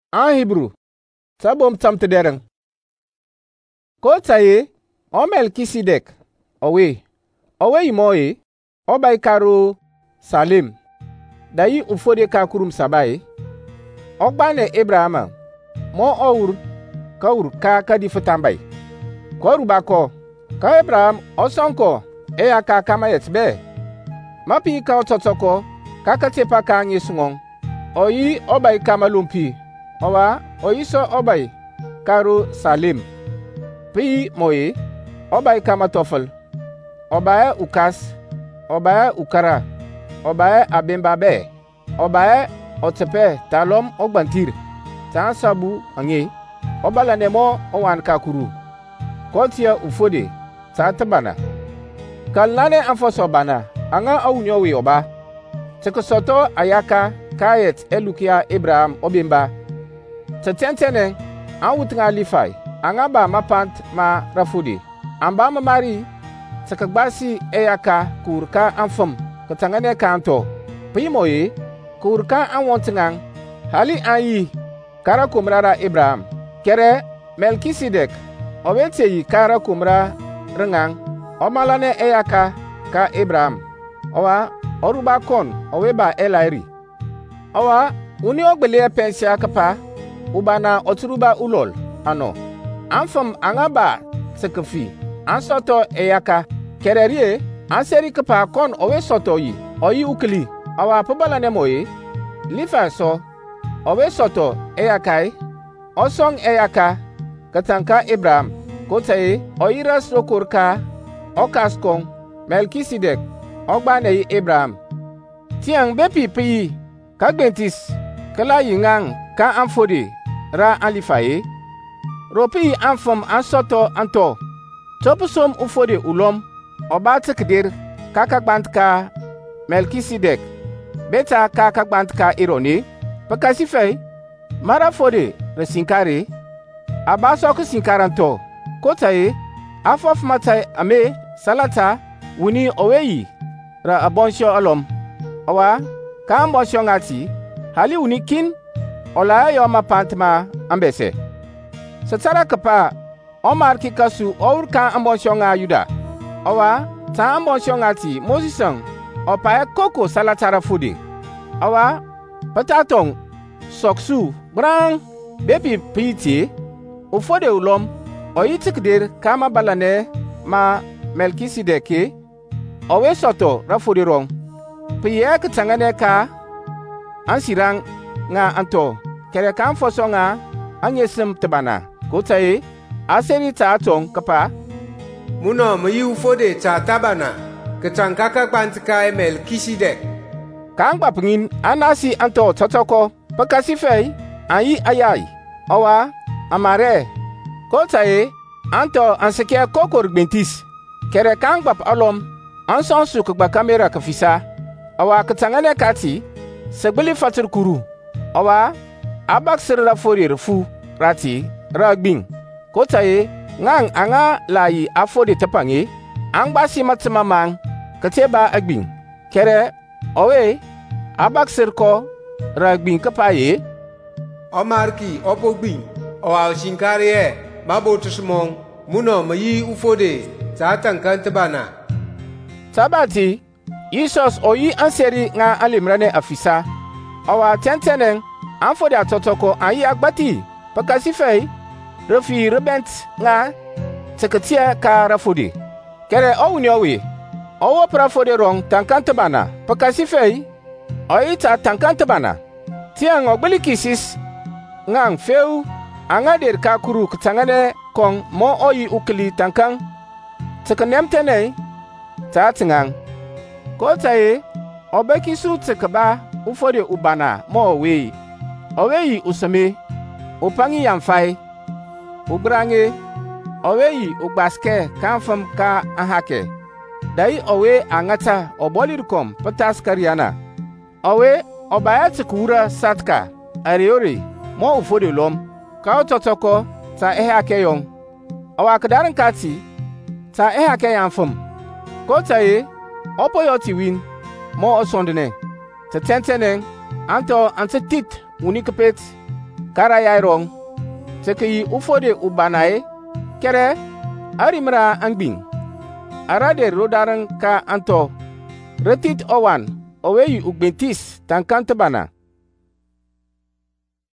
an Hebrew tabom tamtedereng. Ko taye o Melkisedek owe imoye obay karo Salim dayi ufode ka kurum sabaye ogbane Abrahama mo owur ka kadi futambay ko rubako ka Abraham osonko aka kamayet be mapi ka ototoko kakatepa ka nyesungong oyi obay kamalumpi owa oyi so obay karo Salim pi moye obay kamatofel obay ukas obay ukara obay abembabe obay otepe talom ogbantir ta sabu ange obala nemo owan kakuru kotia ufode ta tabana kalnane anfoso bana anga aunyowi oba tekosoto ayaka kayet elukia Abraham obimba tetentene awutnga lifai anga ba mapant ma rafudi amba mamari tekagbasi eyaka kurka anfam katangane kanto pimoye kurka anwontingang hali ayi kara kumrara Abraham kere Melkisedek oweteyi kara kumra rengang omalane eyaka ka Abraham owa oruba kon oweba elairi owa uni ogbele pensia kapa ubana oturuba ulol ano anfam angaba sekefi ansoto eyaka kererie anseri kapa kon owe soto yi oyi ukli awa pobala ne moye lifa so owe soto eyakai osong eyaka katanka Abraham kotaye oyira sokorka okaskong Melkisedek ogbane yi Abraham tiang bepi pi kagbentis kala yingang ka anfode ra alifaye ropi anfam ansoto anto topusom ufode ulom oba tekdir kakagbantka Melkisedek beta kakagbantka ironi pakasifei mara fode resinkare abaso kusinkaranto kotaye afof matai ame salata wuni oweyi ra abonsho alom owa ka ambonsho ngati hali wuni kin ola yo mapantma ambese satara kapa omar kikasu ka ambonsho nga yuda owa ta ambonsho ngati mosisang opa koko salatara fudi owa patatong soksu brang bepi piti ufode ulom oyitikdir kama balane ma Melkisedeke owe soto rafudi rong piye kitangane ka ansirang nga anto kere kan foso nga anyesem tebana kotaye aseri ta atong kapa muno mayi ufode ta tabana kitangka ka kwantika Melkisedek kan gbapngin anasi anto totoko pakasifei ayi ayai owa amare kotaye anto anseke kokor gbentis kere kan gbap alom anson suk gba kamera kafisa awa katangane kati segbili fatir kuru awa abak sirra forir fu rati ragbing kotaye ngang anga layi afode tapange angbasi matma mang kateba agbing kere owe abak sirko ragbing kapaye omarki opogbing owa shinkare mabotusmong muno mayi ufode tatankantabana tabati Jesus oyi anseri nga alimrane afisa awa tentenen anfode atotoko ayi agbati pakasifei refi rebent nga teketia ka rafodi kere owuni owe owo prafode rong tankantabana pakasifei oyi ta tankantabana tiang ogbelikisis ngang feu anga der ka kuru kutangane kong mo oyi ukli tankang tekenemtene ta tingang kotaye obeki su tekaba ufode ubana mo oweyi usame upangi yamfai ubrange oweyi ugbaske kanfam ka ahake dai owe angata obolirkom pataskariana owe obayat kura satka ariori mo ufode lom ka ototoko ta ehake yong awakadaran kati ta ehake yamfam kotaye opoyoti win mo osondene tetentene anto antetit unikapet kara yai rong seke yi ufode ubanae kere arimra angbing arade rodaran ka anto retit owan owe yi ugbentis tankante bana